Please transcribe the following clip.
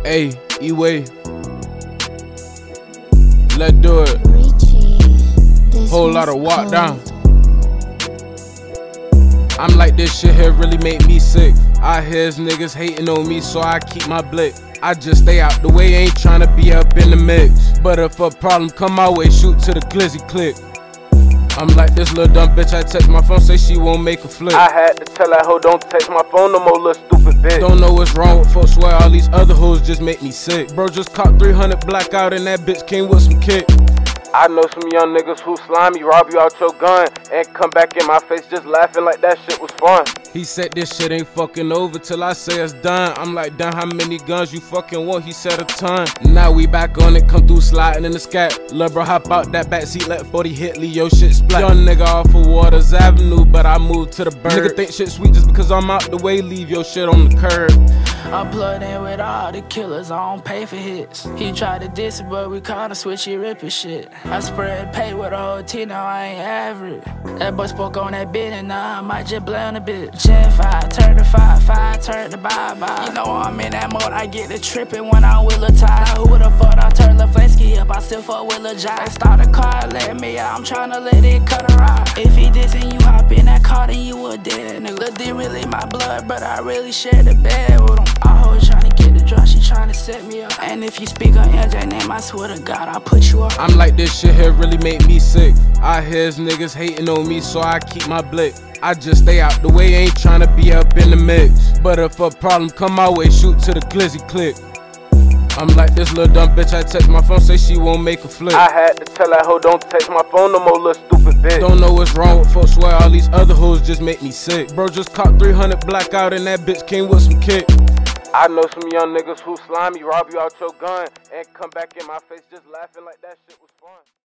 Hey, E-Way, let's do it. Whole lot of walk down. I'm like, this shit here really make me sick. I hear niggas hating on me, so I keep my blick. I just stay out the way, ain't tryna be up in the mix. But if a problem come my way, shoot to the glizzy click. I'm like this little dumb bitch, I text my phone, say she won't make a flip. I had to tell that hoe don't text my phone no more, little stupid bitch. Don't know what's wrong with folks, swear all these other hoes just make me sick. Bro just caught 300 blackout and that bitch came with some kick. I know some young niggas who slimy, rob you out your gun, and come back in my face just laughing like that shit was fun. He said this shit ain't fucking over till I say it's done. I'm like, damn, how many guns you fucking want? He said a ton. Now we back on it, come through sliding in the scat. Lil' bro hop out that backseat, let 40 hit, leave your shit splat. Young nigga off of Waters Avenue, but I moved to the bird. Nigga think shit sweet just because I'm out the way, leave your shit on the curb. I'm plugged in with all the killers, I don't pay for hits. He tried to diss it, but we kinda switchy rippin' shit. I spread pay with a whole team, now I ain't average. That boy spoke on that bit and now I might just blame a bit. Gen 5, turn to 5, 5, turn to bye-bye. You know I'm in that mode, I get to trippin' when I'm with Lil Ty. Who the fuck I turn Lil Flansky up, I still fuck with Lil Jai. Start a car, let me out, I'm tryna let it cut a ride. If he dissing you hop in that car, then you a dead nigga. Lil D really my blood, but I really share the bed with him. All hoes tryna get the drop, she tryna set me up. And if you speak on MJ name, I swear to God, I'll put you up. I'm like, this shit here really make me sick. I hear niggas hating on me, so I keep my blick. I just stay out the way, ain't tryna be up in the mix. But if a problem come my way, shoot to the glizzy click. I'm like this little dumb bitch, I text my phone, say she won't make a flip. I had to tell that hoe don't text my phone no more, little stupid bitch. Don't know what's wrong with folks, swear all these other hoes just make me sick. Bro just caught 300 blackout and that bitch came with some kick. I know some young niggas who slimy, rob you out your gun, and come back in my face just laughing like that shit was fun.